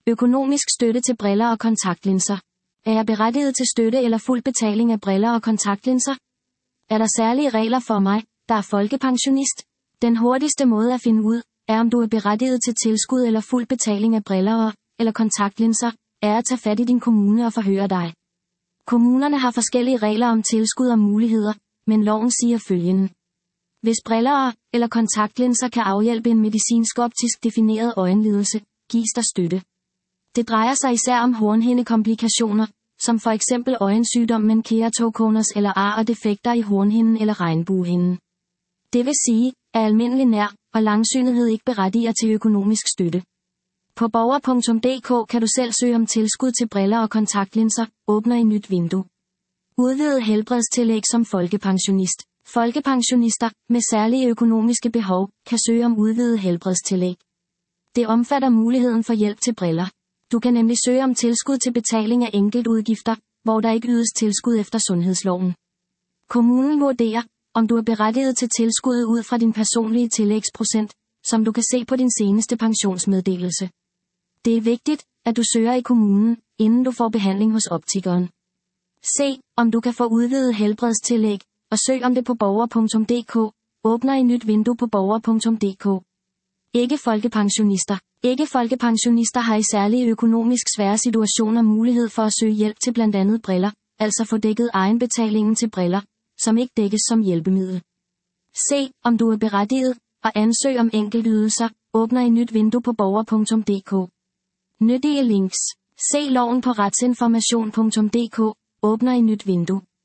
Økonomisk støtte til briller og kontaktlinser. Er jeg berettiget til støtte eller fuld betaling af briller og kontaktlinser? Er der særlige regler for mig, der er folkepensionist? Den hurtigste måde at finde ud, er om du er berettiget til tilskud eller fuld betaling af briller eller kontaktlinser, er at tage fat i din kommune og forhøre dig. Kommunerne har forskellige regler om tilskud og muligheder, men loven siger følgende. Hvis briller eller kontaktlinser kan afhjælpe en medicinsk optisk defineret øjenlidelse, gives der støtte. Det drejer sig især om hornhindekomplikationer, som for eksempel øjensygdommen keratokonus eller ar og defekter i hornhinden eller regnbuehinden. Det vil sige, at almindelig nær- og langsynethed ikke berettiger til økonomisk støtte. På borger.dk kan du selv søge om tilskud til briller og kontaktlinser, åbner i nyt vindue. Udvidet helbredstillæg som folkepensionist. Folkepensionister med særlige økonomiske behov kan søge om udvidet helbredstillæg. Det omfatter muligheden for hjælp til briller. Du kan nemlig søge om tilskud til betaling af enkeltudgifter, hvor der ikke ydes tilskud efter sundhedsloven. Kommunen vurderer, om du er berettiget til tilskuddet ud fra din personlige tillægsprocent, som du kan se på din seneste pensionsmeddelelse. Det er vigtigt, at du søger i kommunen, inden du får behandling hos optikeren. Se, om du kan få udvidet helbredstillæg, og søg om det på borger.dk, åbner i nyt vindue på borger.dk. Ikke folkepensionister. Ikke folkepensionister har i særlige økonomisk svære situationer mulighed for at søge hjælp til blandt andet briller, altså få dækket egenbetalingen til briller, som ikke dækkes som hjælpemiddel. Se, om du er berettiget, og ansøg om enkeltydelser, åbner i nyt vindue på borger.dk. Nyttige links. Se loven på retsinformation.dk, åbner i nyt vindue.